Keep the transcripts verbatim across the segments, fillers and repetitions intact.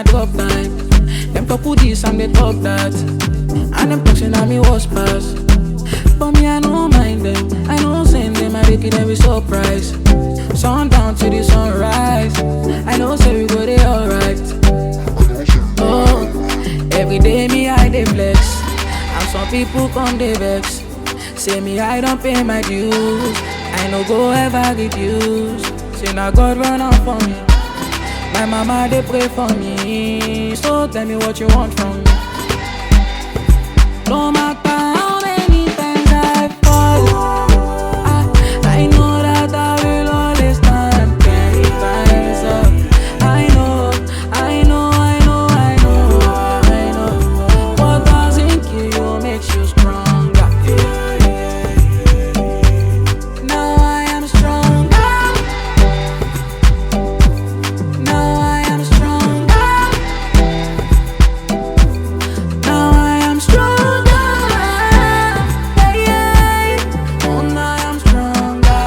I drop time. Them talk with this and they talk that. And them talking at me was pass. But me, I don't mind them. I don't send them, I make it every surprise. Sundown to the sunrise. I know say we go there alright. Oh, every day me I dey flex. And some people come dey vex. Say me I don't pay my dues. I no go ever reduce. Say now God run out for me. My mama they pray for me. So tell me what you want from me. No matter how many times I fall, I, I know that I will always stand ten times up. I know, I know, I know, I know, I know. What doesn't kill you makes you stronger. Now I am stronger. Now I am stronger. Now I am stronger. Yeah, yeah. Oh, now I am stronger.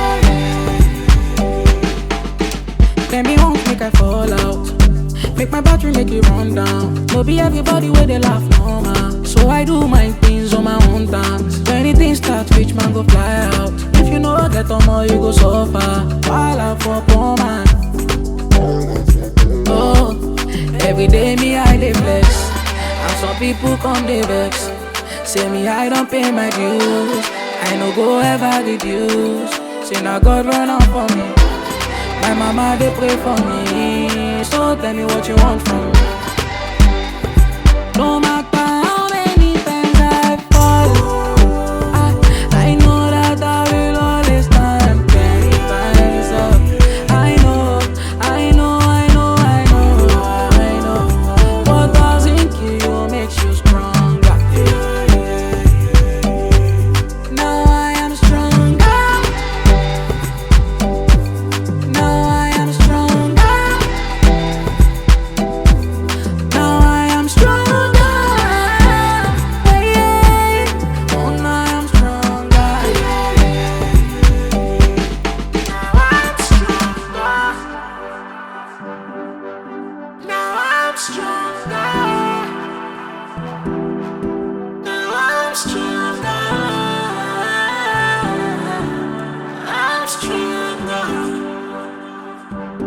Tell me won't make I fall out. Make my battery make it run down. No be everybody where they laugh no man. So I do my things on my own terms. When anything starts, rich man go fly out. If you know get on more, you go suffer. While I for poor man. Oh, every day me I dey flex. And some people come dey vex. Say me I don't pay my dues. I no go ever reduce. Say now God run out for me. My mama they pray for me. So tell me what you want from me. No matter how many times I fall, I, I know that I will always stand ten times up. I know, I know, I know, I know, I know. What doesn't kill you makes you stronger. Now I am stronger. Now I am stronger. Now I am stronger. Yeah, yeah. Oh, now I am stronger. Now I'm stronger. Now I'm stronger. Now I'm stronger. I'm stronger.